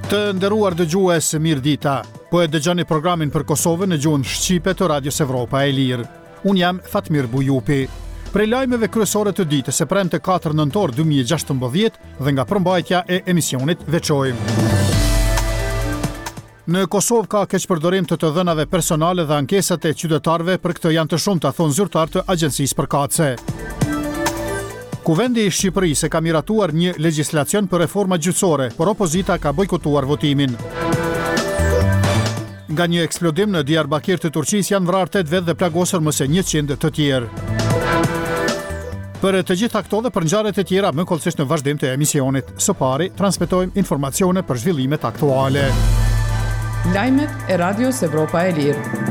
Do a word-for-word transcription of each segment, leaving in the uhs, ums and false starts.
Të nderuar dëgjues, mirëdita. Po e dëgjoni programin për Kosovën në gjuhën shqipe të Radios Evropa e Lirë. Unë jam Fatmir Bujupi. Prej lajmeve kryesore të ditës së premte katër nëntor dy mijë e gjashtëmbëdhjetë dhe nga përmbajtja e emisionit veçojmë. Në Kosovë ka keqpërdorim të të dhënave personale dhe ankesat e qytetarëve për këtë janë të shumta, thonë zyrtar të Agjencisë përkatëse. Kuvendi i Shqipërisë ka miratuar një legjislacion për reforma gjyqësore, por opozita ka bojkotuar votimin. Nga një eksplodim në Diyarbakir të Turqisë janë vrarë tetë vetë dhe plagosur më se njëqind të tjerë. Për të gjitha këto dhe për ngjarjet e tjera më kollësisht në vazhdim të emisionit. Së pari transmetojmë informacione për zhvillimet aktuale. Lajmet e Radios Evropa e Lirë.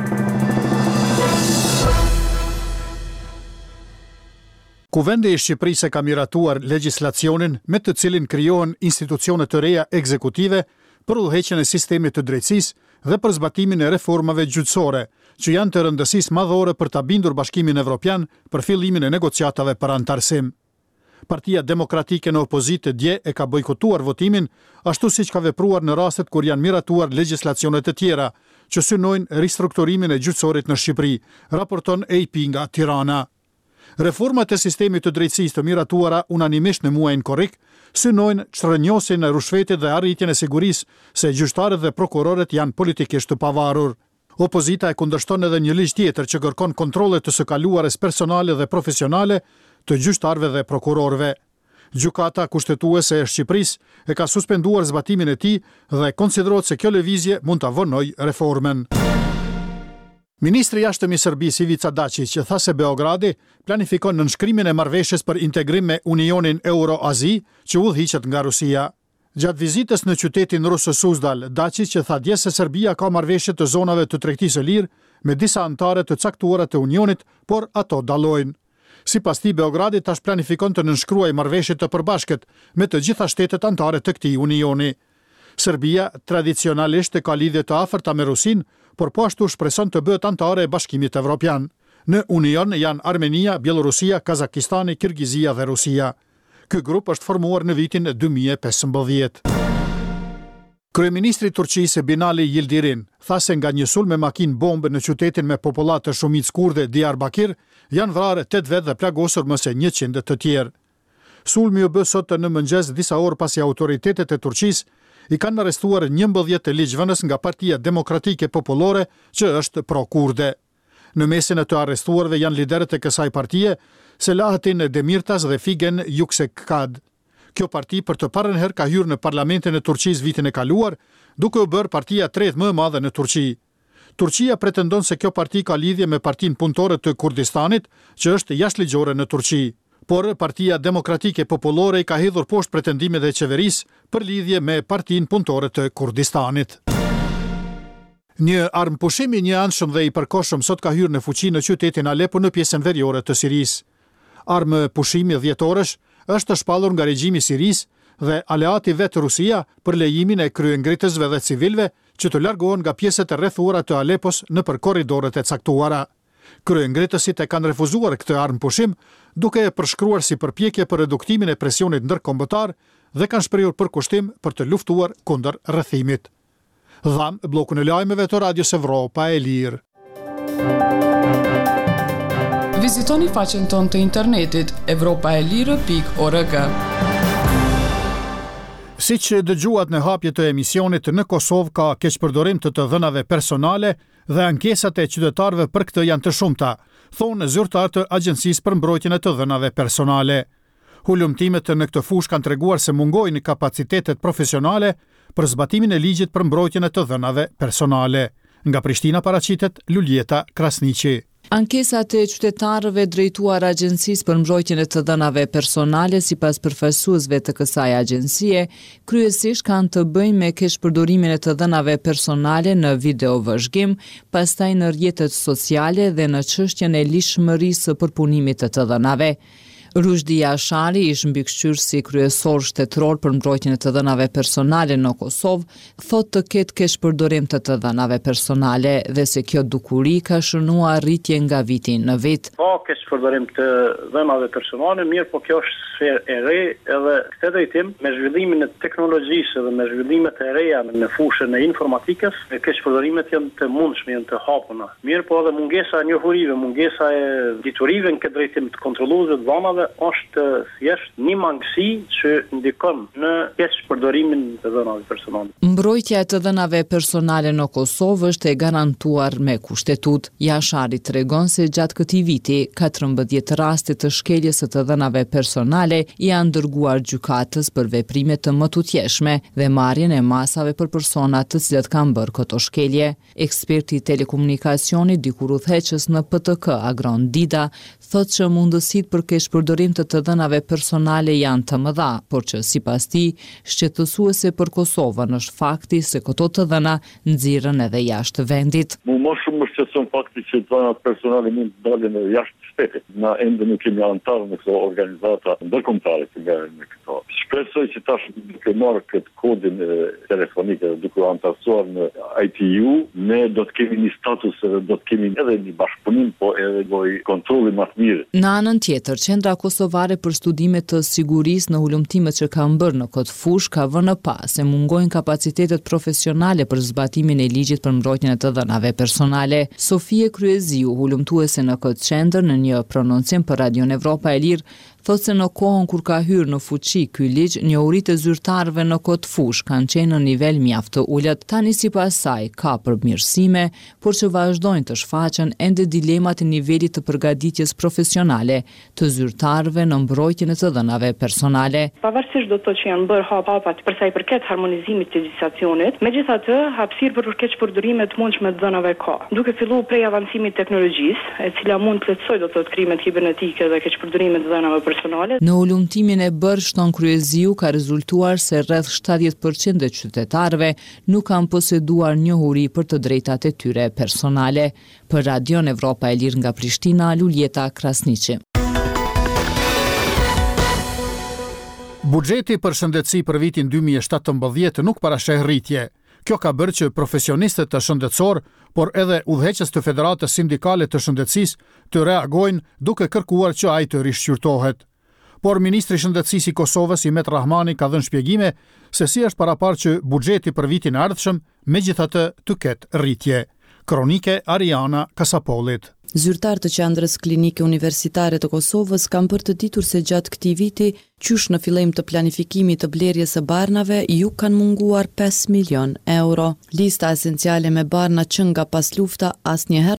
Kuvendi i Shqipërisë ka miratuar legjislacionin me të cilin krijohen institucione të reja ekzekutive për udhëheqjen e sistemit të drejtësisë dhe për zbatimin e reformave gjyqësore, që janë të rëndësisë madhore për ta bindur Bashkimin Evropian për fillimin e negociatave për antarësim. Partia Demokratike në opozitë dje e ka bojkotuar votimin, ashtu siç ka vepruar në rastet kur janë miratuar legjislacione të tjera që synojnë ristrukturimin e gjyqësorit në Shqipëri, raporton A P nga Tirana. Reformat e sistemit të drejtësisë të miratuara unanimisht në muajin korrik synojnë çrënjosin e rushfetit dhe arritjen e sigurisë se gjyqtarët dhe prokurorët janë politikisht të pavarur. Opozita e kundërshton edhe një ligj tjetër që kërkon kontrolle të së kaluares personale dhe profesionale të gjyqtarëve dhe prokurorëve. Gjykata kushtetuese e Shqipërisë e ka suspenduar zbatimin e tij dhe konsiderohet se kjo lëvizje mund ta vonojë reformën. Ministri i jashtëm i Serbisë Ivica Dačić që tha se Beogradi planifikon nënshkrimin e marrëveshjes për integrim me Unionin Euro-Azi që udhëhiqet nga Rusia. Gjatë vizitës në qytetin rus Suzdal, Dačić që tha dje se Serbia ka marrëveshje të zonave të tregtisë së lirë me disa anëtare të caktuara të Unionit, por ato dallojnë. Sipas tij, Beogradi tash planifikon të nënshkruajë marrëveshje të përbashkët me të gjitha shtetet anëtare të këtij Unioni. Serbia tradicionalisht ka lidhje të afërta me Rusin, por po ashtu shpreson të bëhet anëtare e Bashkimit Evropian. Në Union janë Armenia, Bielorusia, Kazakistani, Kirgizia dhe Rusia. Ky grup është formuar në vitin dy mijë e pesëmbëdhjetë. Kryeministri i Turqisë Binali Yildirim tha se nga një sulm me makinë bombë në qytetin me popullat të shumicë kurde Diyarbakir janë vrarë tetë vetë dhe plagosur më se njëqind të tjerë. Sulmi u bë sot në mëngjes disa orë pasi autoritetet e Turqisë i kanë arrestuar njëmbëdhjetë të ligjvënës nga Partia Demokratike Popullore që është pro-kurde. Në mesin e të arrestuarve janë liderët e kësaj partie, Selahattin Demirtas dhe Figen Yüksekdag. Kjo parti për të parën herë ka hyrë në parlamentin e Turqisë vitin e kaluar, duke u bërë partia e tretë më e madhe në Turqi. Turqia pretendon se kjo parti ka lidhje me Partinë Punëtore të Kurdistanit, që është jashtëligjore në Turqi. Por Partia Demokratike Popullore i ka hedhur poshtë pretendimet e qeverisë për lidhje me Partinë Punëtore të Kurdistanit. Një armpushim i njëanshëm dhe i përkohshëm sot ka hyrë në fuqi në qytetin Aleppo në pjesën veriore të Sirisë. Armë pushimi dhjetorësh është shpallur nga regjimi i Sirisë dhe aleati vet Rusia për lejimin e kryengritësve dhe civilëve që të largohen nga pjesët e rrethuara të Aleppos nëpër korridoret e caktuara. Kryengritësit e kanë refuzuar këtë armpushim, duke e përshkruar si përpjekje për reduktimin e presionit ndërkombëtar dhe kanë shprehur përkushtim për të luftuar kundër rrethimit. Dham bllokun e lajmeve të Radios Evropa e Lirë. Vizitoni faqen tonë të internetit evropaelire pikë org. Siç dëgjuat në hapje të emisionit, në Kosovë ka keqpërdorim të të dhënave personale dhe ankesat e qytetarëve për këtë janë të shumta, thonë zyrtar të Agjencisë për mbrojtjen e të dhënave personale. Hulumtimet në këtë fushë kanë treguar se mungojnë kapacitetet profesionale për zbatimin e ligjit për mbrojtjen e të dhënave personale. Nga Prishtina paraqitet Luljeta Krasniqi. Ankesat e qytetarëve drejtuar Agjencisë për mbrojtjen e të dhënave personale sipas përfaqësuesve të kësaj agjencie, kryesisht kanë të bëjnë me keqpërdorimin e të dhënave personale në videovëzhgim, pastaj në rrjetet sociale dhe në çështjen e lishmërisë së përpunimit të të dhënave. Rushdi Jashari, ish mbikëqyrësi kryesor shtetëror për mbrojtjen e të dhënave personale në Kosovë, thotë të ketë keqpërdorim të të dhënave personale dhe se kjo dukuri ka shënuar rritje nga viti në vit. Ka keqpërdorim të dhënave personale, mirë, po kjo është sferë e re edhe këtë drejtim me zhvillimin e teknologjisë dhe me zhvillimet e reja në fushën e informatikës, keqpërdorimet janë të mundshme, janë të hapuna. Mirë, po edhe mungesa e njohurive, mungesa e diturive në këtë drejtim të kontrolluesve të dhënave është thjesht një mangësi që ndikon në keqpërdorimin të dhënave personale. Mbrojtja e të dhënave personale në Kosovë është e garantuar me kushtetut. Jashari tregon se gjatë këtij viti katërmbëdhjetë raste të shkeljes së të dhënave personale janë dërguar gjykatës për veprime të mëtutjeshme dhe marrjen e masave për persona të cilët kanë bërë këto shkelje. Eksperti i telekomunikacionit dikur udhëheqës në P T K Agron Dida thotë që mundësitë për keqpërdorim të të dhënave personale janë të mëdha, por që sipas tij shqetësuese për Kosovën është fakti se këto të dhëna nxirren edhe jashtë vendit. Mu më shumë më shqetëson fakti që të dhënat personale mund të dalin jashtë shtetit. Na ende nuk kemi antarë në këto organizata ndërkombëtare që merren me këto. Shpresoj që tash duke marrë këtë kodin telefonik dhe duke antarësuar në I T U, ne do të kemi një status dhe do të kemi edhe një bashkëpunim, po edhe një kontrolli më të mirë. Në anën tjetër, Qendra Kosovare për Studime të Sigurisë në hulumtimet që kanë bërë në këtë fushë ka vënë pas se mungojnë kapacitetet profesionale për zbatimin e ligjit për mbrojtjen e të dhënave personale. Sofie Kryeziu, hulumtuese në këtë qendër, në një prononcim për Radion Evropa e Lirë, thotë se në kohën kur ka hyrë në fuqi ky ligj, njohuritë e zyrtarëve në këtë fushë kanë qenë në nivel mjaft të ulët. Tani sipas saj ka përmirësime, por që vazhdojnë të shfaqen ende dilemat e nivelit të përgatitjes profesionale të zyrtarëve në mbrojtjen e të dhënave personale. Pavarësisht do të thotë që janë bërë hap-hapat për sa i përket harmonizimit të legjislacionit, megjithatë hapësirë për keqpërdorime të mundshme të dhënave ka. Duke filluar prej avancimit të teknologjisë, e cila mund të lehtësojë do të thotë krimet kibernetike dhe keqpërdorimet të dhënave personale. Në ulumtimin e bërë shton Kryeziu ka rezultuar se rreth shtatëdhjetë përqind e qytetarëve nuk kanë poseduar njohuri për të drejtat e tyre personale. Për Radion Evropa e Lirë nga Prishtina, Luljeta Krasniqi. Buxheti për shëndetësi për vitin dy mijë e shtatëmbëdhjetë nuk parasheh rritje. Kjo ka bërë që profesionistët të shëndetësor, por edhe udhëheqës të Federatës Sindikale të Shëndetësisë të reagojnë duke kërkuar që ai të rishqyrtohet. Por Ministri i Shëndetësisë i Kosovës, Imet Rahmani, ka dhënë shpjegime se si është paraparë që buxheti për vitin e ardhshëm megjithatë të ketë rritje. Kronike Ariana Kasapolit. Zyrtarë të qendrës klinike universitare të Kosovës kanë për të ditur se gjatë këtij viti, qysh në fillim të planifikimit të blerjes së barnave, ju kanë munguar pesë milion euro. Lista esenciale me barna që nga pas lufta asnjëherë